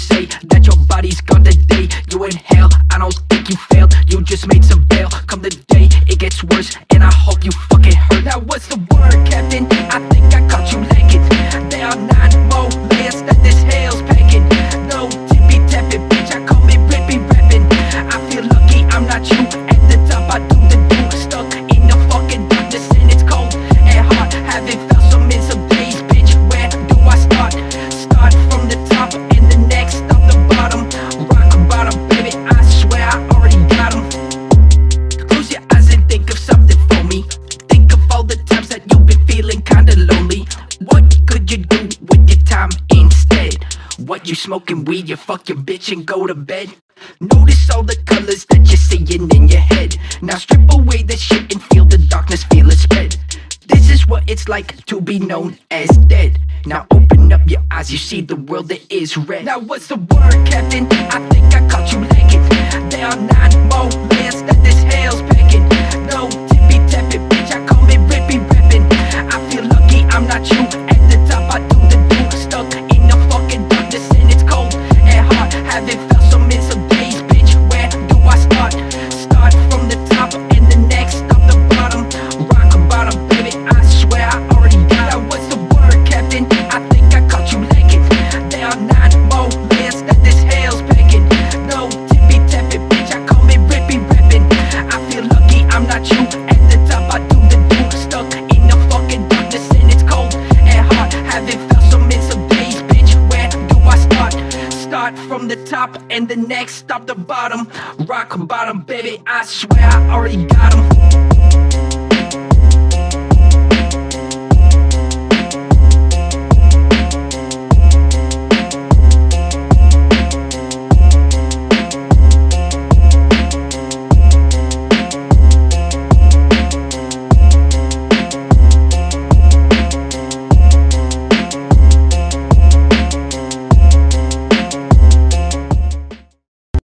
say that your body's gone today. You inhale, I don't think you failed, you just made some bail. Come the day, it gets worse, and I hope you fucking hurt. Now what's the word, Captain? I think I caught you lacking. There are 9 more layers that this hell's packing. No tippy tapping, bitch, I call me rippy rapping. I feel lucky I'm not you. At the top I do the do. Stuck in the fucking darkness and it's cold and hard. Haven't felt some in some days, bitch. Where do I start? Start from the top and the next stop the bottom. Rock bottom, baby, I swear I already got 'em. Close your eyes and think of something for me. Think of all the times that you've been feeling kinda lonely. What could you do with your time instead? What, you smoking weed, you fuck your bitch and go to bed? Notice all the colors that you're seeing in your head. Now strip away the shit and feel the darkness, feel it spread. This is what it's like to be known as dead. Now open up your eyes, you see the world that is red. Now what's the word, Captain? I think I caught you lacking. There are 9 more layers that this hell's packing. No tippy tapping, bitch, I call me rippy rapping. I feel lucky I'm not you. At the top I do the do. Stuck in the fucking darkness and it's cold and hard. Haven't felt some in some days, bitch. Where do I start? Start from the top and the next stop the bottom. Rock bottom, baby, I swear I already got 'em. What's the word, Captain? I think I caught you lacking. There are 9 more layers that this hell's packing. No tippy tapping, bitch, I call me rippy rapping. I feel lucky I'm not you. At the top I do the do. Stuck in the fucking darkness and it's cold and hard. Haven't felt some in some days, bitch. Where do I start? Start from the top and the next stop the bottom. Rock bottom, baby, I swear I already got 'em.